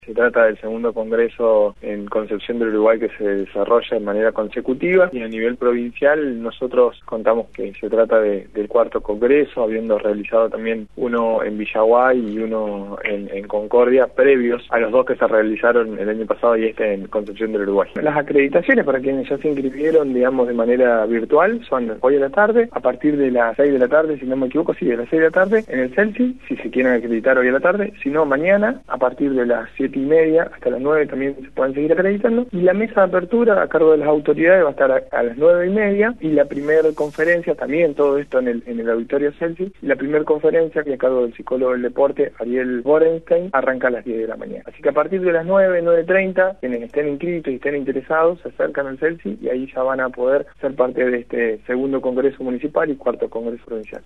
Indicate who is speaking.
Speaker 1: Se trata del segundo congreso en Concepción del Uruguay que se desarrolla de manera consecutiva, y a nivel provincial nosotros contamos que se trata del cuarto congreso, habiendo realizado también uno en Villaguay y uno en Concordia, previos a los dos que se realizaron el año pasado y en Concepción del Uruguay. Las acreditaciones para quienes ya se inscribieron, digamos, de manera virtual, son hoy a la tarde, a partir de las 6 de la tarde, si no me equivoco, sí, de las 6 de la tarde, en el CELSI, si se quieren acreditar hoy a la tarde, si no, mañana, a partir de las 7:30 hasta las 9 también se pueden seguir acreditando, y la mesa de apertura a cargo de las autoridades va a estar a las 9:30, y la primera conferencia, también todo esto en el auditorio CELSI, y la primera conferencia, que a cargo del psicólogo del deporte, Ariel Borenstein, arranca a las 10 de la mañana. Así que a partir de las 9:30, quienes estén inscritos y estén interesados, se acercan al CELSI, y ahí ya van a poder ser parte de este segundo congreso municipal y cuarto congreso provincial.